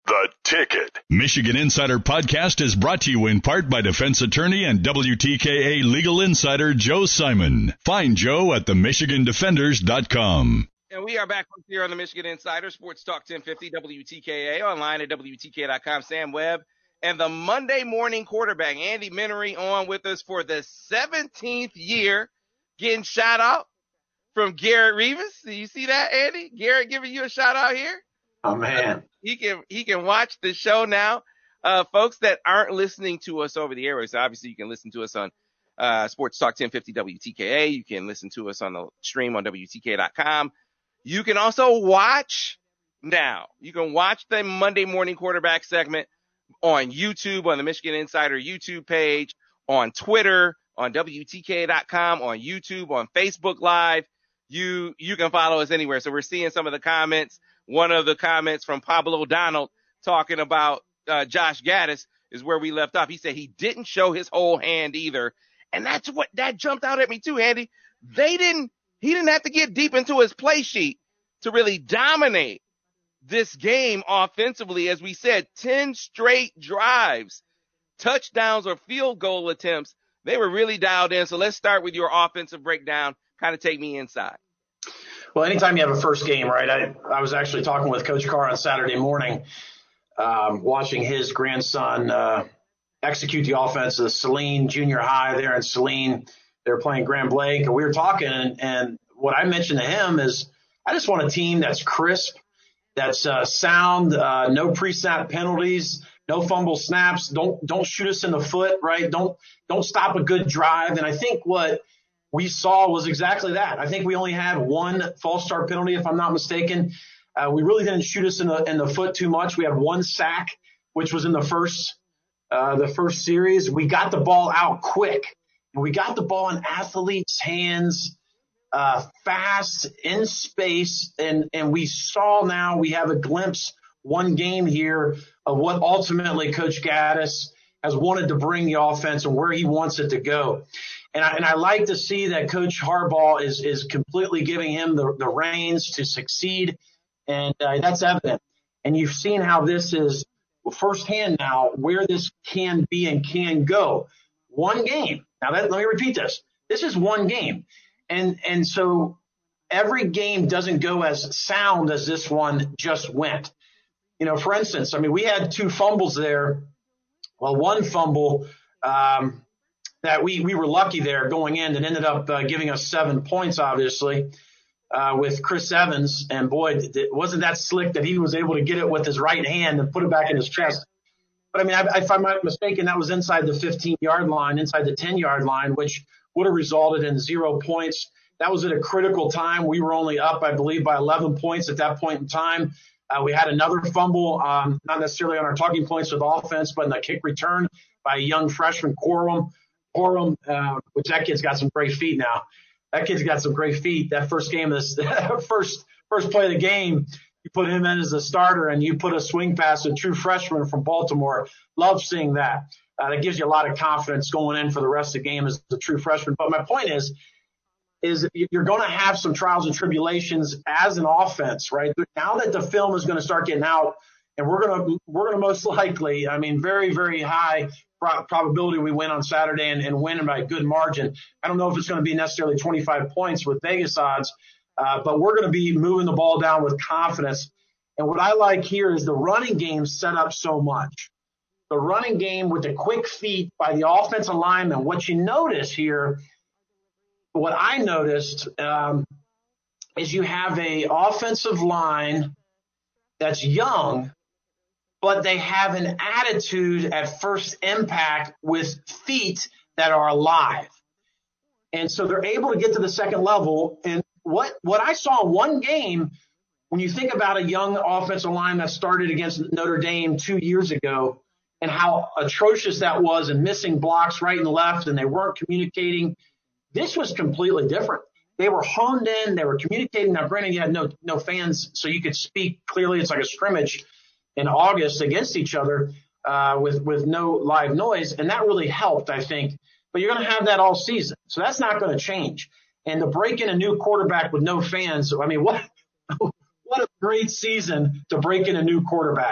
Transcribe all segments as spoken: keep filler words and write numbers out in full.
The Ticket. Michigan Insider Podcast is brought to you in part by defense attorney and W T K A legal insider Joe Simon. Find Joe at the michigan defenders dot com. And we are back here on the Michigan Insider, Sports Talk ten fifty W T K A, online at W T K dot com. Sam Webb and the Monday morning quarterback, Andy Minery, on with us for the seventeenth year, getting shout out from Garrett Rivas. Do you see that, Andy? Garrett giving you a shout out here? Oh, man. He can he can watch the show now. Uh, folks that aren't listening to us over the airways, obviously you can listen to us on uh, Sports Talk ten fifty W T K A. You can listen to us on the stream on W T K dot com. You can also watch now. You can watch the Monday morning quarterback segment on YouTube, on the Michigan Insider YouTube page, on Twitter, on W T K dot com, on YouTube, on Facebook Live. You you can follow us anywhere. So we're seeing some of the comments. One of the comments from Pablo Donald talking about uh, Josh Gaddis is where we left off. He said he didn't show his whole hand either. And that's what that jumped out at me too, Andy. They didn't, he didn't have to get deep into his play sheet to really dominate this game offensively. As we said, ten straight drives, touchdowns or field goal attempts. They were really dialed in. So let's start with your offensive breakdown. Kind of take me inside. Well, anytime you have a first game, right, I, I was actually talking with Coach Carr on Saturday morning, um, watching his grandson uh, execute the offense at Saline Junior High there in Saline. They were playing Grand Blanc, and we were talking, and, and what I mentioned to him is I just want a team that's crisp, that's uh, sound, uh, no pre-snap penalties, no fumble snaps, don't don't shoot us in the foot, right? Don't don't stop a good drive. And I think what we saw was exactly that. I think we only had one false start penalty, if I'm not mistaken. Uh, we really didn't shoot us in the in the foot too much. We had one sack, which was in the first uh, the first series. We got the ball out quick, and we got the ball in athletes' hands, uh, fast, in space, and and we saw now we have a glimpse one game here of what ultimately Coach Gaddis has wanted to bring the offense and where he wants it to go. And I, and I like to see that Coach Harbaugh is is completely giving him the, the reins to succeed, and uh, that's evident. And you've seen how this is firsthand now, where this can be and can go. One game. Now, that, let me repeat this. This is one game. And and so every game doesn't go as sound as this one just went. You know, for instance, I mean, we had two fumbles there. Well, one fumble um, – that we, we were lucky there going in and ended up uh, giving us seven points, obviously, uh, with Chris Evans. And, boy, it wasn't that slick that he was able to get it with his right hand and put it back in his chest. But, I mean, I, if I'm not mistaken, that was inside the fifteen-yard line, inside the ten-yard line, which would have resulted in zero points. That was at a critical time. We were only up, I believe, by eleven points at that point in time. Uh, we had another fumble, um, not necessarily on our talking points with offense, but in the kick return by a young freshman, Corum. Corum, uh, which that kid's got some great feet now. That kid's got some great feet. That first game, of this first first play of the game, you put him in as a starter and you put a swing pass to a true freshman from Baltimore. Love seeing that. Uh, that gives you a lot of confidence going in for the rest of the game as a true freshman. But my point is, is you're going to have some trials and tribulations as an offense, right? Now that the film is going to start getting out, and we're going to we're going to most likely, I mean, very very high pro- probability we win on Saturday and, and win by a good margin. I don't know if it's going to be necessarily twenty-five points with Vegas odds, uh, but we're going to be moving the ball down with confidence. And what I like here is the running game set up so much. The running game with the quick feet by the offensive lineman. What you notice here, what I noticed um, is you have a offensive line that's young, but they have an attitude at first impact with feet that are alive. And so they're able to get to the second level. And what, what I saw in one game, when you think about a young offensive line that started against Notre Dame two years ago and how atrocious that was and missing blocks right and left and they weren't communicating, this was completely different. They were honed in. They were communicating. Now, granted, you had no no fans, so you could speak clearly. It's like a scrimmage in August against each other uh, with, with no live noise, and that really helped, I think. But you're going to have that all season, so that's not going to change. And to break in a new quarterback with no fans, I mean, what what a great season to break in a new quarterback.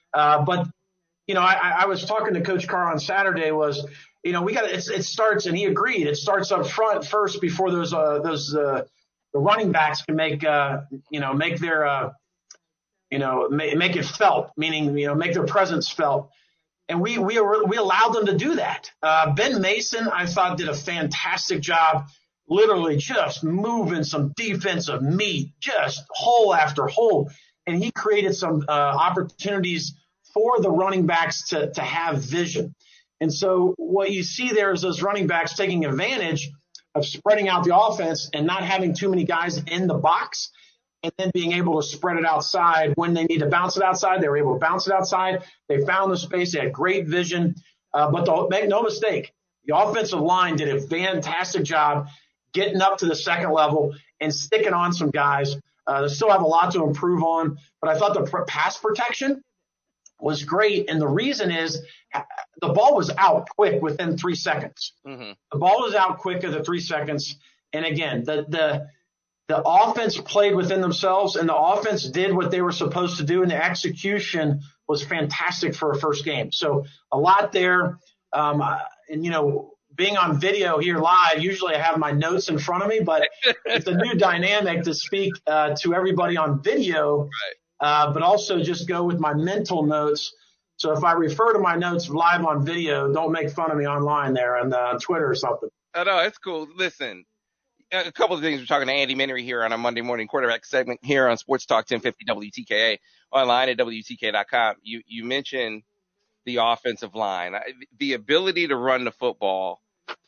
Uh, but, you know, I, I was talking to Coach Carr on Saturday was, you know, we got it, it starts, and he agreed. It starts up front first before those, uh, those, uh, the running backs can make, uh, you know, make their, uh, you know, make, make it felt, meaning, you know, make their presence felt. And we, we, we allowed them to do that. Uh, Ben Mason, I thought, did a fantastic job, literally just moving some defensive meat, just hole after hole. And he created some uh, opportunities for the running backs to, to have vision. And so what you see there is those running backs taking advantage of spreading out the offense and not having too many guys in the box, and then being able to spread it outside. When they need to bounce it outside, they were able to bounce it outside. They found the space. They had great vision. Uh, but the, make no mistake, the offensive line did a fantastic job getting up to the second level and sticking on some guys. Uh, they still have a lot to improve on, but I thought the pr- pass protection was great. And the reason is the ball was out quick within three seconds. Mm-hmm. The ball was out quick at the three seconds. And again, the, the, the offense played within themselves, and the offense did what they were supposed to do. And the execution was fantastic for a first game. So a lot there. Um, and, you know, being on video here live, usually I have my notes in front of me, but it's a new dynamic to speak uh, to everybody on video. Right. Uh, but also just go with my mental notes. So if I refer to my notes live on video, don't make fun of me online there on, uh, on Twitter or something. Oh, no, it's cool. Listen, a couple of things. We're talking to Andy Minery here on our Monday morning quarterback segment here on Sports Talk ten fifty W T K A, online at W T K dot com. You, you mentioned the offensive line. The ability to run the football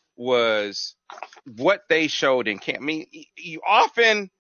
was what they showed in camp. I mean, you often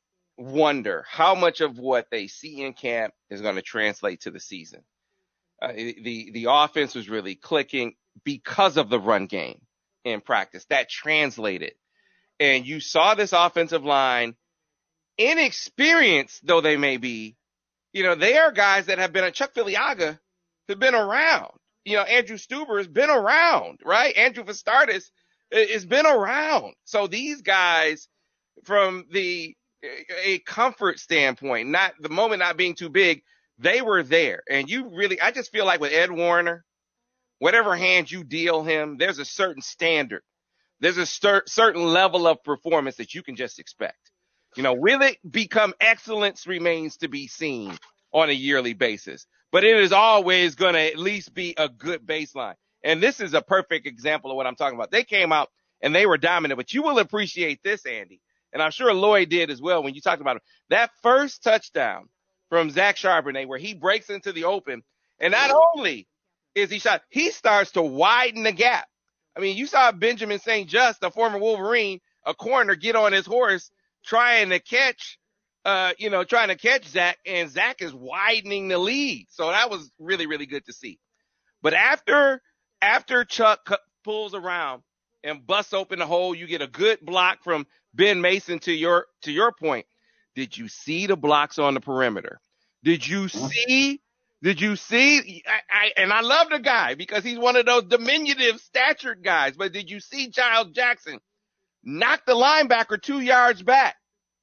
wonder how much of what they see in camp is going to translate to the season. Uh, the the offense was really clicking because of the run game in practice. That translated. And you saw this offensive line, inexperienced though they may be, you know, they are guys that have been, a Chuck Filiaga have been around. You know, Andrew Stuber has been around, right? Andrew Vastardis has been around. So these guys, from the a comfort standpoint, not the moment not being too big, they were there. And you really, I just feel like with Ed Warner, whatever hand you deal him, there's a certain standard. There's a cer- certain level of performance that you can just expect. You know, will it become excellence remains to be seen on a yearly basis, but it is always going to at least be a good baseline. And this is a perfect example of what I'm talking about. They came out and they were dominant, but you will appreciate this, Andy. And I'm sure Lloyd did as well when you talked about it. That first touchdown from Zach Charbonnet where he breaks into the open, and not only is he shot, he starts to widen the gap. I mean, you saw Benjamin Saint Just, a former Wolverine, a corner, get on his horse trying to catch, uh, you know, trying to catch Zach, and Zach is widening the lead. So that was really, really good to see. But after, after Chuck cu- pulls around and busts open the hole, you get a good block from Ben Mason. To your, to your point, did you see the blocks on the perimeter? Did you see, did you see, I, I, and I love the guy because he's one of those diminutive statured guys, but did you see Giles Jackson knock the linebacker two yards back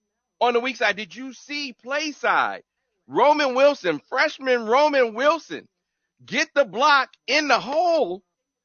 on the weak side? Did you see play side Roman Wilson, freshman Roman Wilson, get the block in the hole,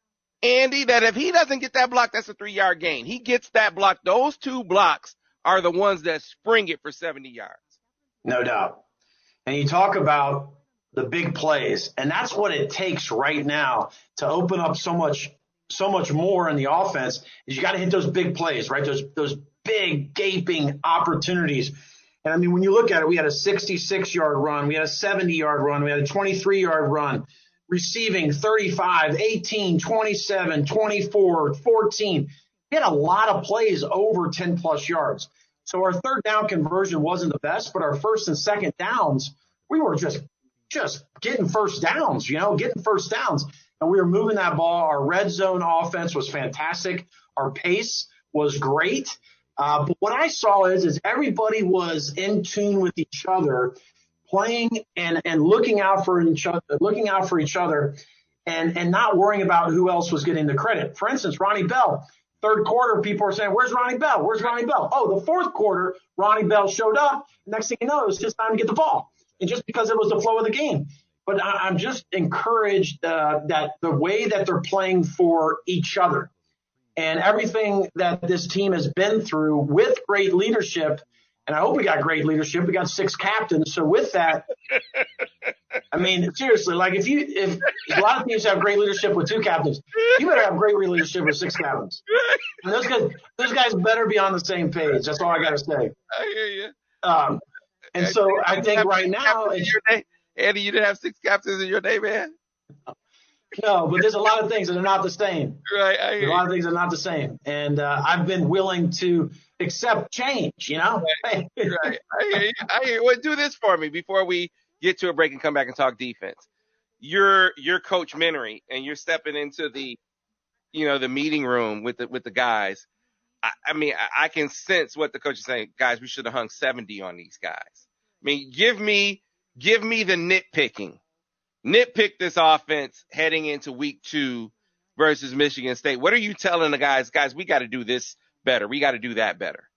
Andy, that if he doesn't get that block, that's a three-yard gain. He gets that block. Those two blocks are the ones that spring it for seventy yards. No doubt. And you talk about the big plays, and that's what it takes right now to open up so much so much more in the offense is you got to hit those big plays, right? Those those big gaping opportunities. And I mean, when you look at it, we had a sixty-six yard run, we had a seventy yard run, we had a twenty-three yard run, receiving thirty-five, eighteen, twenty-seven, twenty-four, fourteen. We had a lot of plays over ten plus yards. So our third down conversion wasn't the best, but our first and second downs, we were just just getting first downs, you know, getting first downs. And we were moving that ball. Our red zone offense was fantastic. Our pace was great. Uh, but what I saw is, is everybody was in tune with each other, playing and, and looking out for each other, looking out for each other, and, and not worrying about who else was getting the credit. For instance, Ronnie Bell, third quarter, people are saying, "Where's Ronnie Bell? Where's Ronnie Bell?" Oh, the fourth quarter, Ronnie Bell showed up. Next thing you know, it was his time to get the ball. And just because it was the flow of the game. but I, I'm just encouraged uh, that the way that they're playing for each other and everything that this team has been through with great leadership. And I hope we got great leadership. We got six captains. So with that, I mean, seriously, like if you, if a lot of teams have great leadership with two captains, you better have great leadership with six captains. And those guys, those guys better be on the same page. That's all I got to say. I hear you. Um, and so I think right now, it's, Andy, you didn't have six captains in your day, man. No, but there's a lot of things that are not the same. Right. I hear a lot of things are not the same. And uh, I've been willing to accept change, you know? Right. right. I hear you. I hear you. Well, do this for me before we get to a break and come back and talk defense. You're, you're Coach Menery, and you're stepping into the, you know, the meeting room with the, with the guys. I, I mean, I, I can sense what the coach is saying. Guys, we should have hung seventy on these guys. I mean, give me, give me the nitpicking. Nitpick this offense heading into week two versus Michigan State. What are you telling the guys? Guys, we got to do this better. We got to do that better.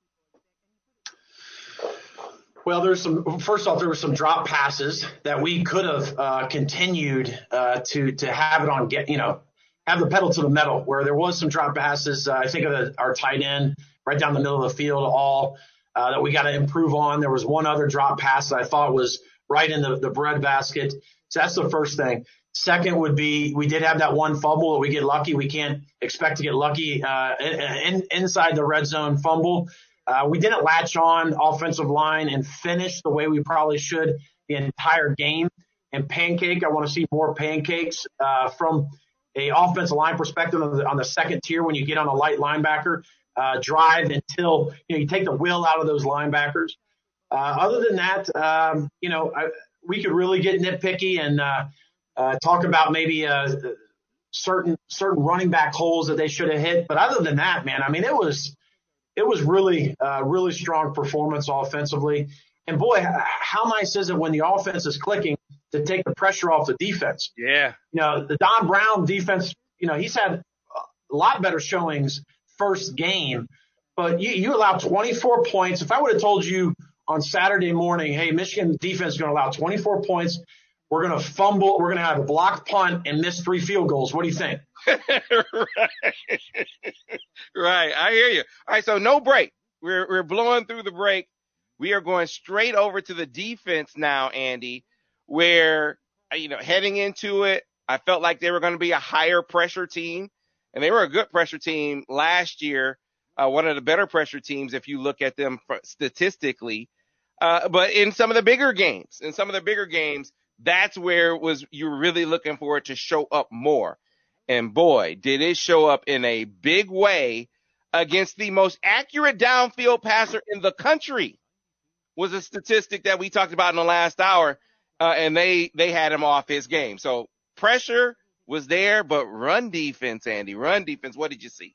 Well, there's some, first off, there were some drop passes that we could have uh, continued uh, to, to have it on, get, you know, have the pedal to the metal where there was some drop passes. Uh, I think of the, our tight end right down the middle of the field, all uh, that we got to improve on. There was one other drop pass that I thought was right in the, the breadbasket. So that's the first thing. Second would be we did have that one fumble that we get lucky. We can't expect to get lucky uh, in, inside the red zone fumble. Uh, we didn't latch on offensive line and finish the way we probably should the entire game. And pancake, I want to see more pancakes uh, from a offensive line perspective on the, on the second tier when you get on a light linebacker. Uh, drive until you know you take the will out of those linebackers. Uh, other than that, um, you know, I, we could really get nitpicky and uh, uh, talk about maybe uh, certain certain running back holes that they should have hit. But other than that, man, I mean, it was it was really uh, really strong performance offensively. And boy, how nice is it when the offense is clicking to take the pressure off the defense? Yeah. You know, the Don Brown defense, you know, he's had a lot better showings first game, but you, you allow twenty-four points. If I would have told you on Saturday morning, hey, Michigan defense is going to allow twenty-four points. We're going to fumble. We're going to have a blocked punt and miss three field goals. What do you think? right. right. I hear you. All right. So no break. We're, we're blowing through the break. We are going straight over to the defense now, Andy, where, you know, heading into it, I felt like they were going to be a higher pressure team, and they were a good pressure team last year. Uh, one of the better pressure teams if you look at them statistically. Uh, but in some of the bigger games, in some of the bigger games, that's where it was you were really looking for it to show up more. And boy, did it show up in a big way against the most accurate downfield passer in the country. Was a statistic that we talked about in the last hour, uh, and they they had him off his game. So pressure was there, but run defense, Andy, run defense. What did you see?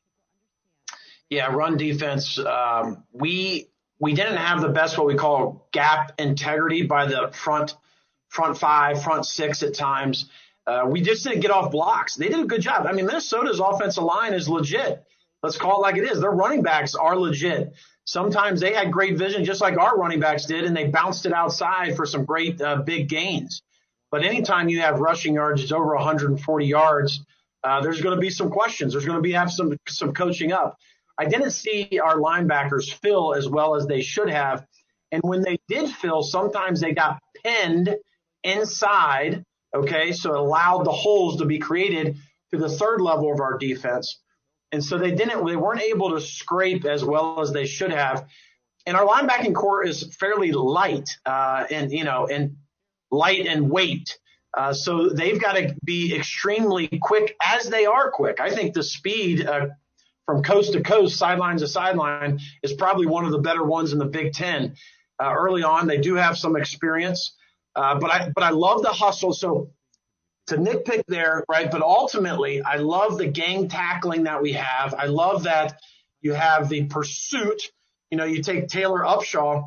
Yeah, run defense. Um, we we didn't have the best what we call gap integrity by the front front five, front six at times. Uh, we just didn't get off blocks. They did a good job. I mean, Minnesota's offensive line is legit. Let's call it like it is. Their running backs are legit. Sometimes they had great vision, just like our running backs did, and they bounced it outside for some great uh, big gains. But anytime you have rushing yards, it's over one hundred forty yards, uh, there's going to be some questions. There's going to be have some some coaching up. I didn't see our linebackers fill as well as they should have. And when they did fill, sometimes they got pinned inside, okay, so it allowed the holes to be created to the third level of our defense. And so they didn't, they weren't able to scrape as well as they should have. And our linebacking core is fairly light, uh, and, you know, and light in weight. Uh, so they've got to be extremely quick as they are quick. I think the speed, uh, from coast to coast, sideline to sideline, is probably one of the better ones in the Big Ten. Uh, early on, they do have some experience, uh, but I, but I love the hustle. So, to nitpick there, right? But ultimately, I love the gang tackling that we have. I love that you have the pursuit. You know, you take Taylor Upshaw.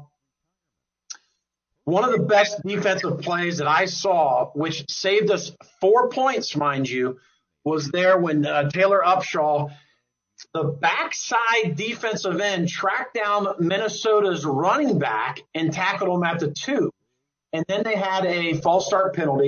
One of the best defensive plays that I saw, which saved us four points, mind you, was there when uh, Taylor Upshaw, the backside defensive end, tracked down Minnesota's running back and tackled him at the two. And then they had a false start penalty.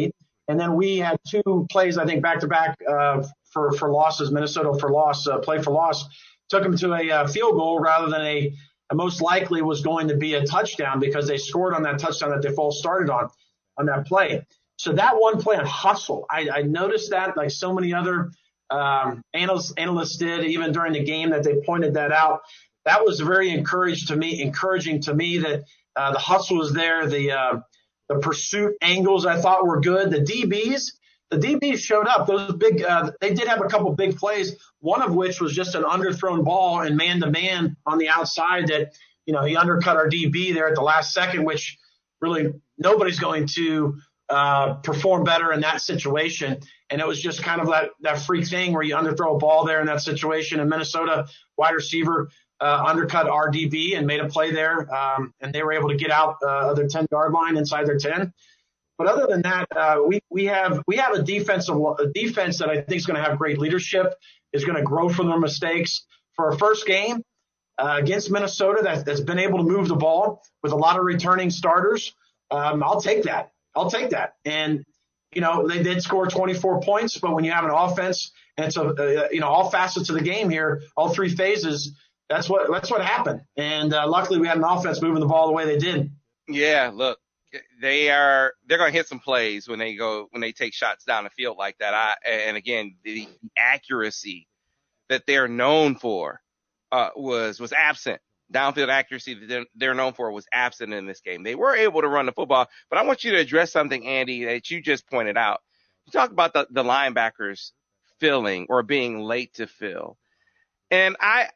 And then we had two plays, I think, back-to-back uh, for, for losses, Minnesota for loss, uh, play for loss, took them to a uh, field goal rather than a, a most likely was going to be a touchdown because they scored on that touchdown that they false started on, on that play. So that one play on hustle, I, I noticed that like so many other um, analysts, analysts did, even during the game that they pointed that out. That was very encouraging to me, encouraging to me that uh, the hustle was there. The uh, the pursuit angles I thought were good. The D Bs, the D Bs showed up. Those big, uh, they did have a couple big plays. One of which was just an underthrown ball and man to man on the outside that, you know, he undercut our D B there at the last second, which really nobody's going to uh, perform better in that situation. And it was just kind of that, that freak thing where you underthrow a ball there in that situation. And Minnesota wide receiver uh, undercut our D B and made a play there. Um, and they were able to get out uh, their ten yard line inside their ten. But other than that, uh, we, we have, we have a defensive, a defense that I think is going to have great leadership, is going to grow from their mistakes. For our first game uh, against Minnesota that, that's been able to move the ball with a lot of returning starters, um, I'll take that. I'll take that. And, you know, they did score twenty-four points, but when you have an offense and it's a, uh, you know, all facets of the game here, all three phases, that's what, that's what happened. And uh, luckily we had an offense moving the ball the way they did. Yeah, look, they are, they're going to hit some plays when they go, when they take shots down the field like that. I, and again, the accuracy that they're known for, uh, was, was absent. Downfield accuracy that they're, they're known for was absent in this game. They were able to run the football, but I want you to address something, Andy, that you just pointed out. You talked about the, the linebackers filling or being late to fill. And I,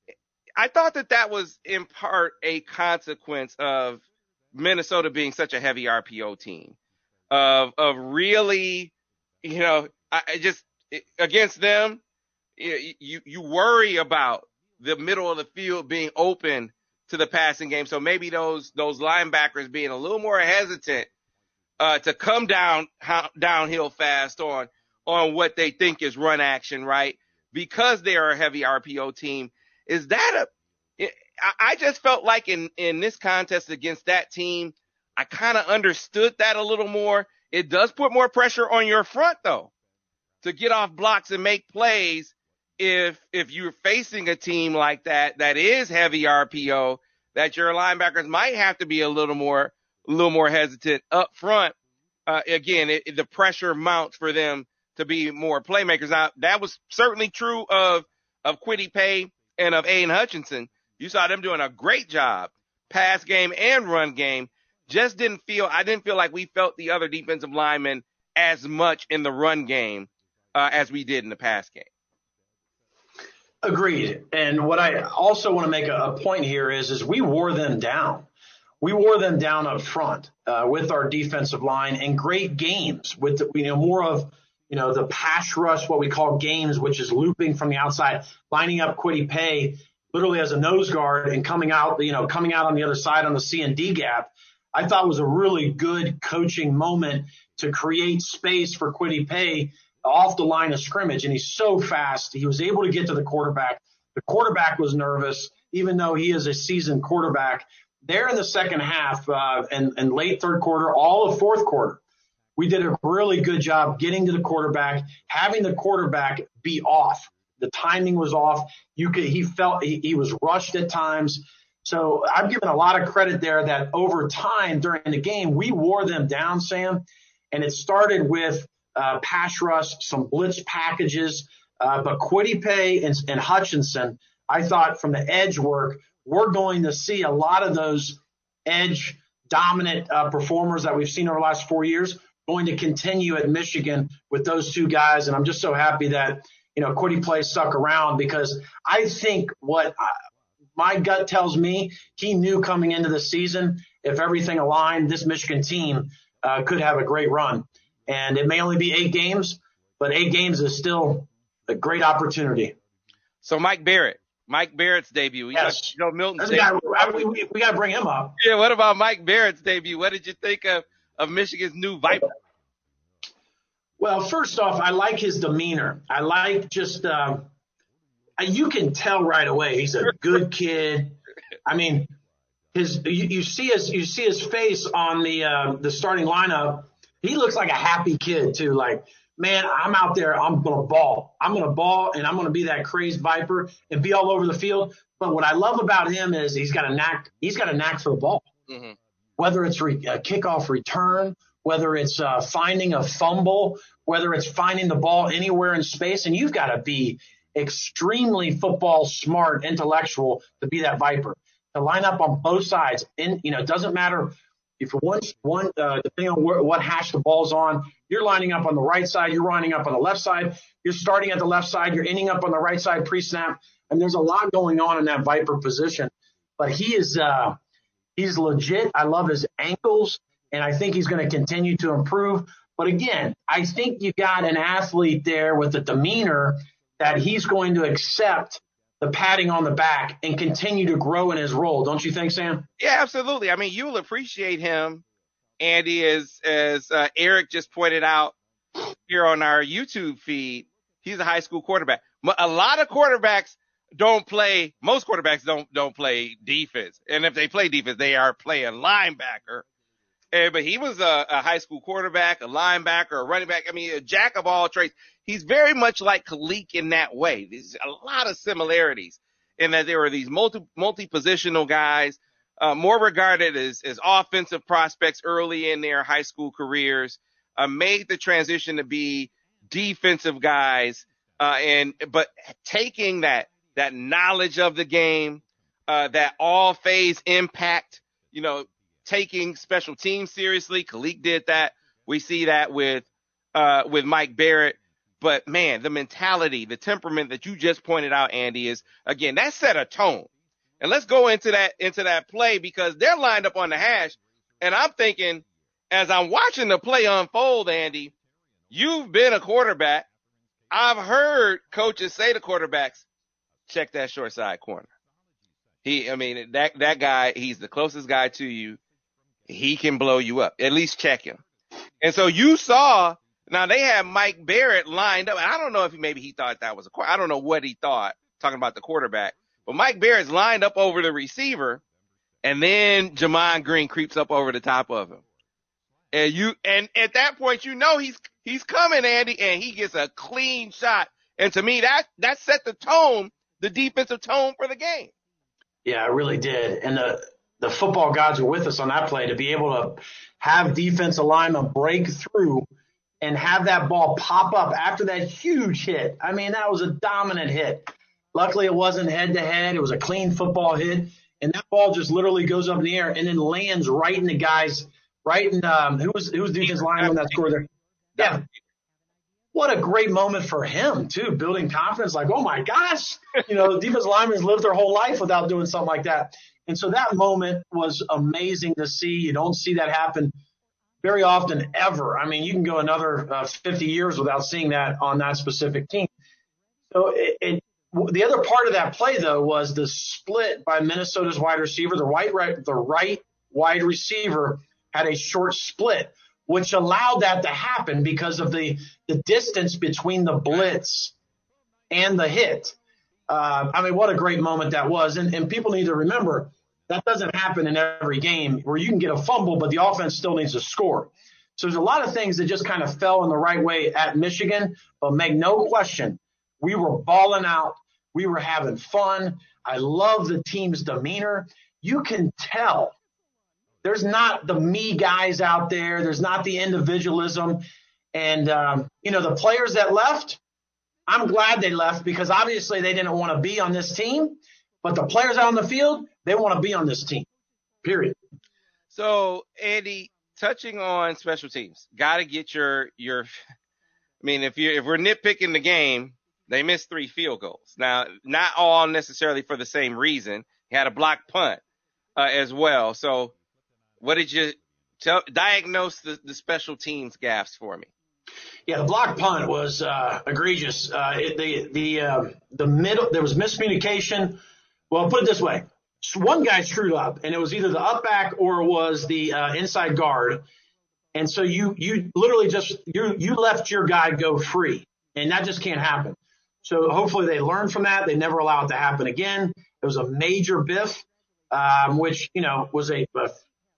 I thought that that was in part a consequence of Minnesota being such a heavy R P O team, of, of really, you know, I, I just, against them, you, you, you worry about the middle of the field being open to the passing game. So maybe those, those linebackers being a little more hesitant, uh, to come down, ha- downhill fast on, on what they think is run action, right? Because they are a heavy R P O team. Is that a, it, I, I just felt like in, in this contest against that team, I kind of understood that a little more. It does put more pressure on your front though, to get off blocks and make plays. If, if you're facing a team like that, that is heavy R P O, that your linebackers might have to be a little more, a little more hesitant up front. Uh, again, it, it, the pressure mounts for them to be more playmakers. Now, that was certainly true of, of Kwity Paye and of Aiden Hutchinson. You saw them doing a great job, pass game and run game. Just didn't feel, I didn't feel like we felt the other defensive linemen as much in the run game, uh, as we did in the pass game. Agreed. And what I also want to make a, a point here is, is we wore them down. We wore them down up front uh, with our defensive line in great games with, the, you know, more of, you know, the pass rush, what we call games, which is looping from the outside, lining up Kwity Paye literally as a nose guard and coming out, you know, coming out on the other side on the C and D gap. I thought was a really good coaching moment to create space for Kwity Paye off the line of scrimmage. And he's so fast. He was able to get to the quarterback. The quarterback was nervous, even though he is a seasoned quarterback. There in the second half uh, and, and late third quarter, all of fourth quarter, we did a really good job getting to the quarterback, having the quarterback be off. The timing was off. You could, he felt he, he was rushed at times. So I'm giving a lot of credit there that over time during the game, we wore them down, Sam. And it started with uh, pass rush, some blitz packages. Uh, but Kwity Paye and, and Hutchinson, I thought from the edge work, we're going to see a lot of those edge dominant uh, performers that we've seen over the last four years going to continue at Michigan with those two guys. And I'm just so happy that, you know, Kwity Paye stuck around, because I think what I, my gut tells me, he knew coming into the season, if everything aligned, this Michigan team uh, could have a great run. And it may only be eight games, but eight games is still a great opportunity. So Mike Barrett, Mike Barrett's debut. Yes. Joe Milton's debut. debut. Guy, we we, we got to bring him up. Yeah, what about Mike Barrett's debut? What did you think of, of Michigan's new Viper? Well, first off, I like his demeanor. I like just uh, – you can tell right away he's a good kid. I mean, his you, you see his you see his face on the uh, the starting lineup. he looks like a happy kid too. Like, man, I'm out there. I'm going to ball. I'm going to ball, and I'm going to be that crazed Viper and be all over the field. But what I love about him is he's got a knack. He's got a knack for the ball. Mm-hmm. Whether it's re- a kickoff return, whether it's uh, finding a fumble, whether it's finding the ball anywhere in space, and you've got to be extremely football smart, intellectual to be that Viper, to line up on both sides. And, you know, it doesn't matter if you're one, one uh, depending on where, what hash the ball's on, you're lining up on the right side, you're lining up on the left side, you're starting at the left side, you're ending up on the right side pre-snap. And there's a lot going on in that Viper position. But he is uh, he's legit. I love his ankles, and I think he's going to continue to improve. But again, I think you got an athlete there with a demeanor that he's going to accept the patting on the back and continue to grow in his role. Don't you think, Sam? Yeah, absolutely. I mean, you'll appreciate him, Andy, as, as uh, Eric just pointed out here on our YouTube feed. He's a high school quarterback. A lot of quarterbacks don't play, most quarterbacks don't, don't play defense. And if they play defense, they are playing linebacker. And, but he was a, a high school quarterback, a linebacker, a running back. I mean, a jack of all trades. He's very much like Kalik in that way. There's a lot of similarities in that there were these multi, multi-positional guys, uh, more regarded as, as offensive prospects early in their high school careers, uh, made the transition to be defensive guys, uh, and, but taking that, that knowledge of the game, uh, that all phase impact, you know, taking special teams seriously. Kalik did that. We see that with, uh, with Mike Barrett. But man, the mentality, the temperament that you just pointed out, Andy, is again, that set a tone. And let's go into that, into that play, because they're lined up on the hash. And I'm thinking, as I'm watching the play unfold, Andy, you've been a quarterback. I've heard coaches say to quarterbacks, check that short side corner. He, I mean, that, that guy, he's the closest guy to you. He can blow you up. At least check him. And so you saw, now they had Mike Barrett lined up. And I don't know if he, maybe he thought that was a, I don't know what he thought talking about the quarterback, but Mike Barrett's lined up over the receiver. And then Jamon Green creeps up over the top of him. And you, and at that point, you know, he's, he's coming, Andy, and he gets a clean shot. And to me, that, that set the tone, the defensive tone for the game. Yeah, it really did. And the, the football gods were with us on that play to be able to have defensive linemen break through and have that ball pop up after that huge hit. I mean, that was a dominant hit. Luckily, it wasn't head to head. It was a clean football hit. And that ball just literally goes up in the air and then lands right in the guys, right in, um, who was, who was the defensive lineman that scored there? Yeah. What a great moment for him, too, building confidence. Like, oh, my gosh, you know, defensive linemen lived their whole life without doing something like that. And so that moment was amazing to see. You don't see that happen very often ever. I mean, you can go another uh, fifty years without seeing that on that specific team. So it, it, the other part of that play, though, was the split by Minnesota's wide receiver. The right, right, the right wide receiver had a short split, which allowed that to happen because of the, the distance between the blitz and the hit. Uh, I mean, what a great moment that was. And, and people need to remember that doesn't happen in every game where you can get a fumble, but the offense still needs to score. So there's a lot of things that just kind of fell in the right way at Michigan, but make no question, we were balling out. We were having fun. I love the team's demeanor. You can tell there's not the me guys out there. There's not the individualism. And, um, you know, the players that left, I'm glad they left because obviously they didn't want to be on this team. But the players out on the field, they want to be on this team, period. So, Andy, touching on special teams, got to get your your. I mean, if you if we're nitpicking the game, they missed three field goals. Now, not all necessarily for the same reason. He had a blocked punt uh, as well. So, what did you tell, diagnose the, the special teams gaffes for me? Yeah, the block punt was uh, egregious. Uh, it, the the uh, the middle there was miscommunication. Well, put it this way: one guy screwed up, and it was either the up back or it was the uh, inside guard. And so you you literally just you you left your guy go free, and that just can't happen. So hopefully they learned from that. They never allow it to happen again. It was a major biff, um, which you know was a, a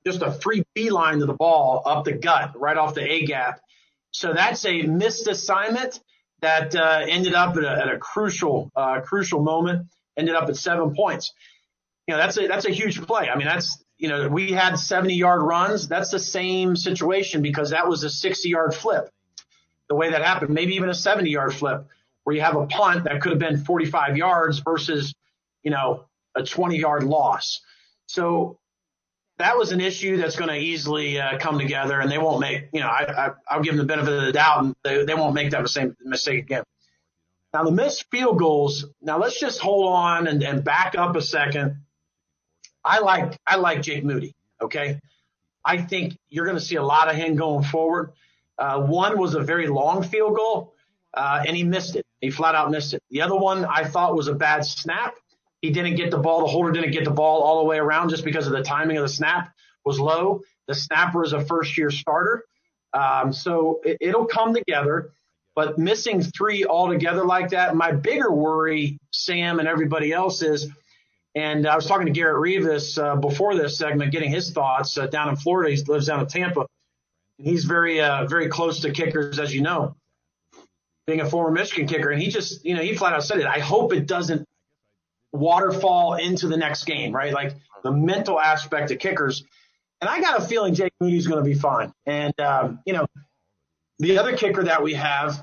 just a free beeline to the ball up the gut, right off the A gap. So that's a missed assignment that uh, ended up at a, at a crucial, uh, crucial moment, ended up at seven points. You know, that's a, that's a huge play. I mean, that's, you know, we had seventy yard runs. That's the same situation because that was a sixty yard flip. The way that happened, maybe even a seventy yard flip where you have a punt that could have been forty-five yards versus, you know, a twenty yard loss. So that was an issue that's going to easily uh, come together, and they won't make, you know, I, I, I'll give them the benefit of the doubt, and they, they won't make that same mistake again. Now, the missed field goals, now let's just hold on and, and back up a second. I like I like Jake Moody, okay? I think you're going to see a lot of him going forward. Uh, one was a very long field goal, uh, and he missed it. He flat out missed it. The other one I thought was a bad snap. He didn't get the ball. The holder didn't get the ball all the way around just because of the timing of the snap was low. The snapper is a first-year starter. Um, so it, it'll come together. But missing three altogether like that, my bigger worry, Sam and everybody else is, and I was talking to Garrett Rivas uh, before this segment, getting his thoughts uh, down in Florida. He lives down in Tampa. And he's very, uh, very close to kickers, as you know, being a former Michigan kicker. And he just, you know, he flat out said it. I hope it doesn't waterfall into the next game, right? Like the mental aspect of kickers. And I got a feeling Jake Moody's going to be fine. And, um, you know, the other kicker that we have,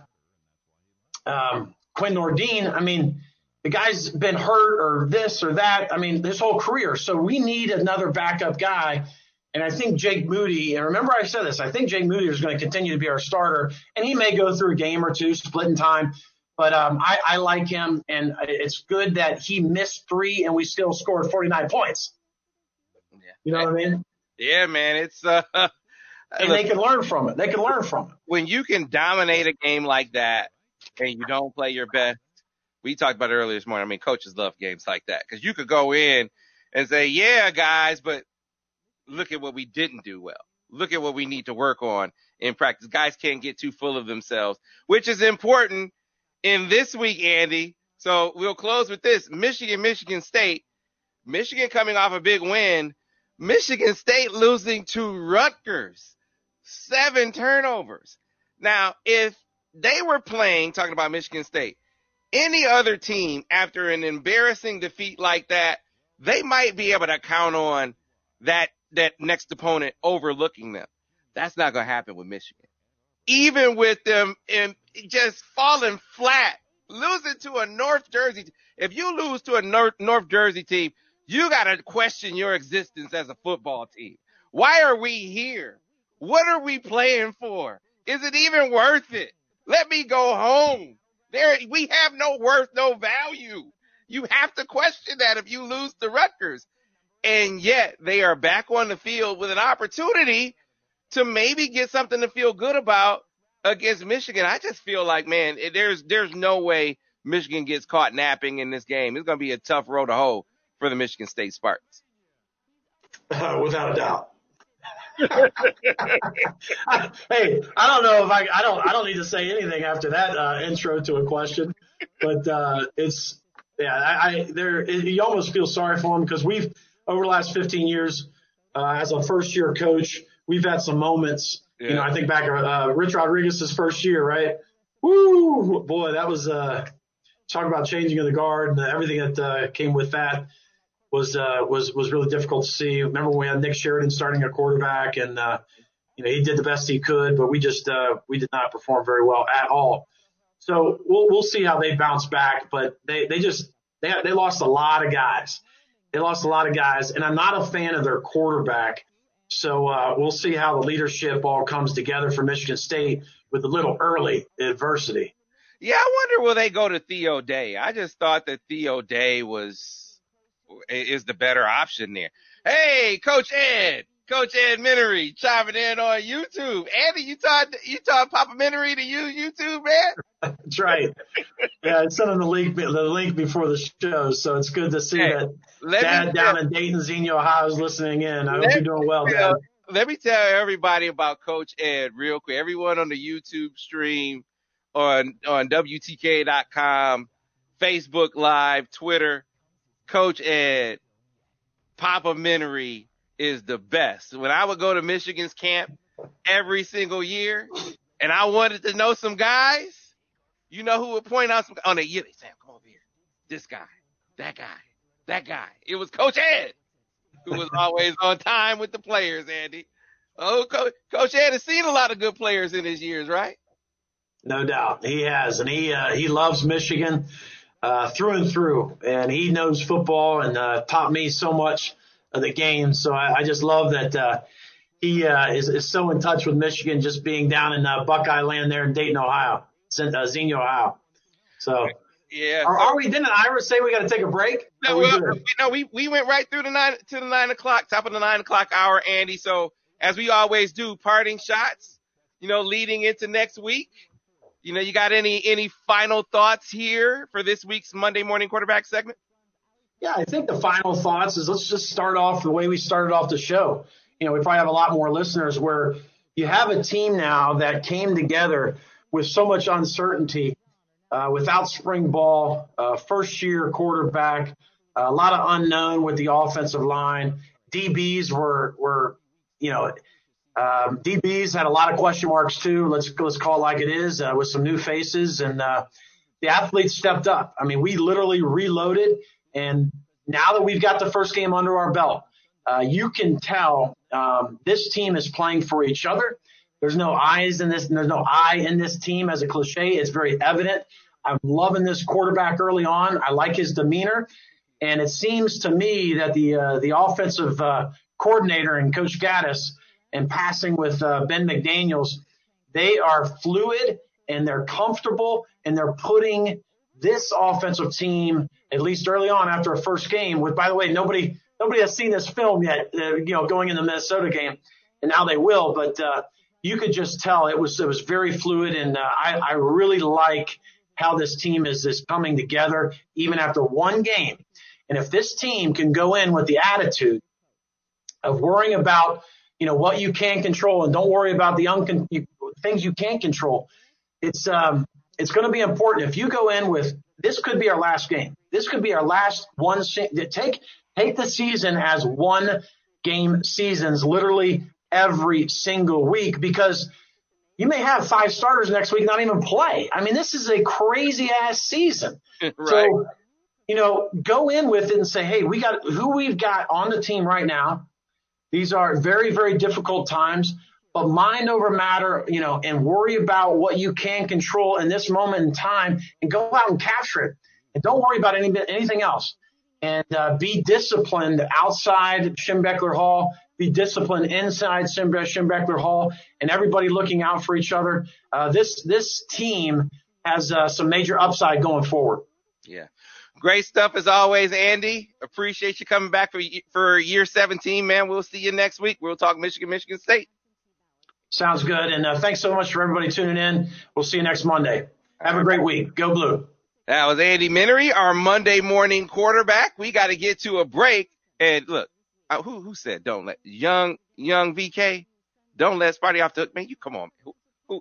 um, Quinn Nordine, I mean, the guy's been hurt or this or that. I mean, his whole career. So we need another backup guy. And I think Jake Moody, and remember I said this, I think Jake Moody is going to continue to be our starter. And he may go through a game or two, splitting time. But um, I, I like him, and it's good that he missed three and we still scored forty-nine points. Yeah. You know what I mean? Yeah, man. It's uh, and look, they can learn from it. They can learn from it. When you can dominate a game like that and you don't play your best, we talked about it earlier this morning. I mean, coaches love games like that because you could go in and say, yeah, guys, but look at what we didn't do well. Look at what we need to work on in practice. Guys can't get too full of themselves, which is important in this week, Andy. So we'll close with this. Michigan, Michigan State. Michigan coming off a big win. Michigan State losing to Rutgers. Seven turnovers. Now, if they were playing, talking about Michigan State, any other team after an embarrassing defeat like that, they might be able to count on that, that next opponent overlooking them. That's not going to happen with Michigan. Even with them in just falling flat, losing to a North Jersey. If you lose to a North, North Jersey team, you got to question your existence as a football team. Why are we here? What are we playing for? Is it even worth it? Let me go home. There, we have no worth, no value. You have to question that if you lose to Rutgers. And yet they are back on the field with an opportunity to maybe get something to feel good about against Michigan. I just feel like, man, there's there's no way Michigan gets caught napping in this game. It's going to be a tough road to hoe for the Michigan State Spartans. Uh, without a doubt. I, hey, I don't know if I, I don't, I don't need to say anything after that uh, intro to a question, but uh, it's, yeah, I, I there, it, you almost feel sorry for them because we've, over the last fifteen years, uh, as a first year coach, we've had some moments. Yeah. You know, I think back uh, Rich Rodriguez's first year, right? Woo, boy, that was uh, talk about changing of the guard and everything that uh, came with that. Was uh, was was really difficult to see. Remember when we had Nick Sheridan starting a quarterback, and uh, you know he did the best he could, but we just uh, we did not perform very well at all. So we'll we'll see how they bounce back, but they they just they they lost a lot of guys. They lost a lot of guys, and I'm not a fan of their quarterback. So uh, we'll see how the leadership all comes together for Michigan State with a little early adversity. Yeah, I wonder will they go to Theo Day? I just thought that Theo Day was. is the better option there. Hey, Coach Ed, Coach Ed Minery chiming in on YouTube. Andy, you taught you taught Papa Minery to use YouTube, man? That's right. Yeah, I sent him the link the link before the show, so it's good to see hey, that Dad down in Dayton, Xenia, Ohio is listening in. I hope you're doing well, tell, Dad. Let me tell everybody about Coach Ed real quick. Everyone on the YouTube stream, on on W T K dot com, Facebook Live, Twitter. Coach Ed, Papa Minery, is the best. When I would go to Michigan's camp every single year and I wanted to know some guys, you know who would point out some on the year? Sam, come over here. This guy, that guy, that guy. It was Coach Ed, who was always on time with the players, Andy. Oh, Coach, Coach Ed has seen a lot of good players in his years, right? No doubt. He has. And he uh, he loves Michigan uh, through and through. And he knows football and uh, taught me so much of the game. So I, I just love that uh, he uh, is, is so in touch with Michigan, just being down in uh, Buckeye Land there in Dayton, Ohio, uh, Xenia, Ohio. So. Yeah. Are, are we? Didn't Ira say we got to take a break? No, we, no, we we went right through the nine to the nine o'clock, top of the nine o'clock hour, Andy. So as we always do, parting shots. You know, leading into next week. You know, you got any any final thoughts here for this week's Monday Morning Quarterback segment? Yeah, I think the final thoughts is let's just start off the way we started off the show. You know, we probably have a lot more listeners where you have a team now that came together with so much uncertainty. Uh, without spring ball, uh, first year quarterback, uh, a lot of unknown with the offensive line. D Bs were, were, you know, um, D Bs had a lot of question marks too. Let's, let's call it like it is, uh, with some new faces, and, uh, the athletes stepped up. I mean, we literally reloaded, and now that we've got the first game under our belt, uh, you can tell, um, this team is playing for each other. There's no eyes in this. There's no I in this team as a cliche. It's very evident. I'm loving this quarterback early on. I like his demeanor. And it seems to me that the uh, the offensive uh, coordinator and Coach Gaddis and passing with uh, Ben McDaniels, they are fluid and they're comfortable and they're putting this offensive team, at least early on after a first game, with, by the way, nobody nobody has seen this film yet, uh, you know, going in the Minnesota game, and now they will. But uh, you could just tell it was it was very fluid, and uh, I, I really like how this team is, is coming together even after one game. And if this team can go in with the attitude of worrying about, you know, what you can control and don't worry about the uncon- you, things you can't control, it's um it's going to be important. If you go in with this could be our last game. This could be our last one. Take take the season as one game seasons, literally every single week, because you may have five starters next week not even play. I mean, this is a crazy ass season. Right. So, you know, go in with it and say, hey, we got who we've got on the team right now. These are very, very difficult times, but mind over matter, you know, and worry about what you can control in this moment in time and go out and capture it. And don't worry about any, anything else. And uh, be disciplined outside Schembechler Hall. Be disciplined inside Schembechler Hall, and everybody looking out for each other. Uh, this this team has uh, some major upside going forward. Yeah, great stuff as always, Andy. Appreciate you coming back for for year seventeen, man. We'll see you next week. We'll talk Michigan, Michigan State. Sounds good, and uh, thanks so much for everybody tuning in. We'll see you next Monday. Have a great week. Go Blue. That was Andy Minery, our Monday morning quarterback. We got to get to a break, and look. Uh, who who said don't let young young V K don't let Sparty off the hook? Man, you come on, man. Who who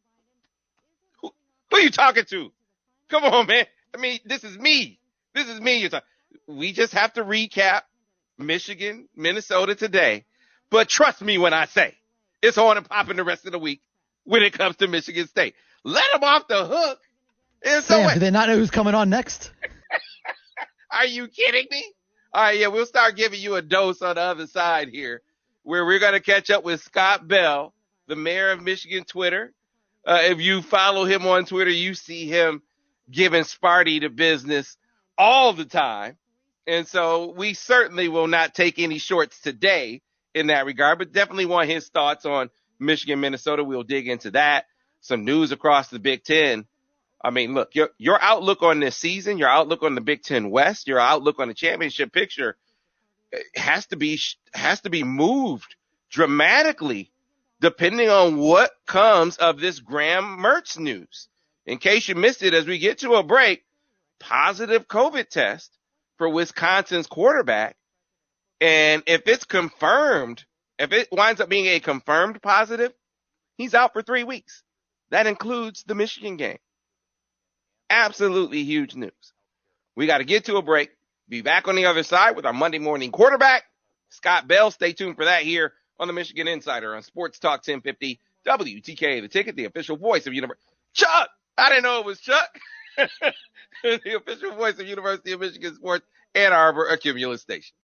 who who are you talking to? Come on, man. I mean, this is me. This is me. You're talking. We just have to recap Michigan, Minnesota today. But trust me when I say it's on and popping the rest of the week when it comes to Michigan State. Let them off the hook. And so Sam, do they not know who's coming on next? Are you kidding me? All right, yeah, we'll start giving you a dose on the other side here, where we're going to catch up with Scott Bell, the mayor of Michigan Twitter. Uh, if you follow him on Twitter, you see him giving Sparty the business all the time. And so we certainly will not take any shorts today in that regard, but definitely want his thoughts on Michigan, Minnesota. We'll dig into that. Some news across the Big Ten. I mean, look, your your outlook on this season, your outlook on the Big Ten West, your outlook on the championship picture has to be has to be moved dramatically depending on what comes of this Graham Mertz news. In case you missed it, as we get to a break, positive COVID test for Wisconsin's quarterback. And if it's confirmed, if it winds up being a confirmed positive, he's out for three weeks. That includes the Michigan game. Absolutely huge news. We got to get to a break. Be back on the other side with our Monday morning quarterback Scott Bell. Stay tuned for that here on the Michigan Insider on Sports Talk ten fifty W T K A, the ticket, the official voice of University. Chuck! I didn't know it was Chuck. The official voice of University of Michigan Sports, Ann Arbor, a Cumulus station.